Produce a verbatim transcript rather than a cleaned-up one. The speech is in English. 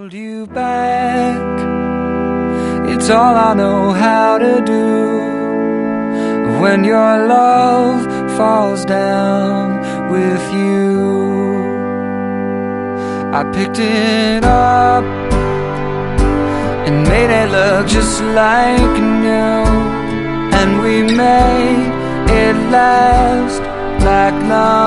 hold you back. It's all I know how to do. When your love falls down with you, I picked it up and made it look just like new, and we made it last like love.